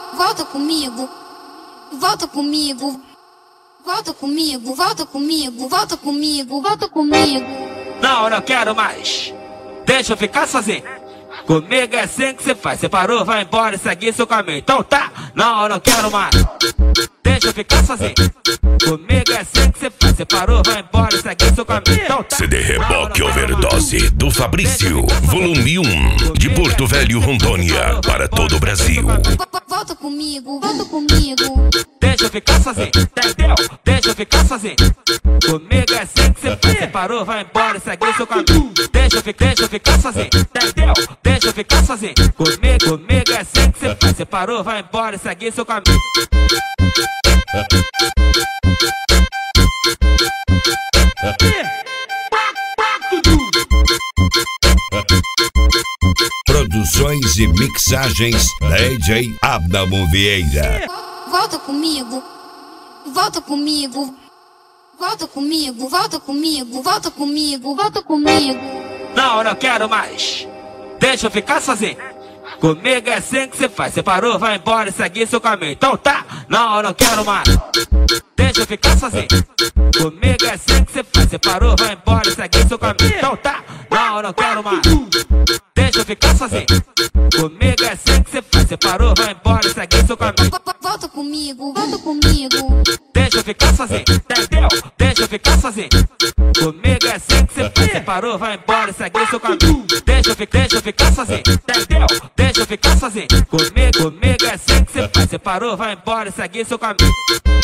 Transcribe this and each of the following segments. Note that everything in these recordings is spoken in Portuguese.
volta comigo, volta comigo, volta comigo, volta comigo, volta comigo, volta comigo. Não, eu não quero mais. Deixa eu ficar sozinho. Comigo é assim que você faz. Você parou, vai embora e segue seu caminho. Então tá, não, eu não quero mais. Deixa eu ficar sozinho. Comigo é assim que você faz. Você parou, vai embora e segue seu caminho. Então tá. CD Reboque Overdose do Fabrício, volume 1, de Porto Velho, Rondônia, para todo o Brasil. Volta comigo, volta comigo. Deixa eu ficar sozinho, entendeu? Deixa eu ficar sozinho. Comigo é assim que você faz. Você parou, vai embora e segue seu caminho. Deixa eu ficar sozinho, entendeu? Deixa eu ficar sozinho. Comigo é assim que você faz. Você parou, vai embora e segue seu caminho. Produções e mixagens DJ Adamo Vieira. Volta comigo, volta comigo, volta comigo, volta comigo, volta comigo, volta comigo. Não, eu não quero mais. Deixa eu ficar sozinho. Comigo é assim que você faz. Você parou, vai embora e segue seu caminho. Então tá, não, eu não quero mais. Deixa eu ficar sozinho. Comigo é assim que você faz. Você parou, vai embora e segue seu caminho. Então tá, não, eu não quero mais. Deixa eu ficar sozinho. Comigo é assim que você faz. Você parou, vai embora e segue seu caminho. Volta comigo, volta comigo. Deixa eu ficar sozinho, entendeu? Deixa eu ficar sozinho. Comigo é assim que você faz. Você parou, vai embora e segue seu caminho. Deixa eu ficar sozinho, entendeu? Deixa eu ficar sozinho. Comigo é assim que você faz. Você parou, vai embora e segue seu caminho.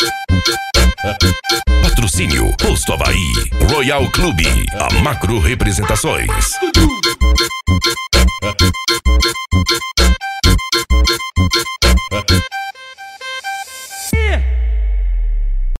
Patrocínio Posto Havaí, Royal Clube, a Macro Representações.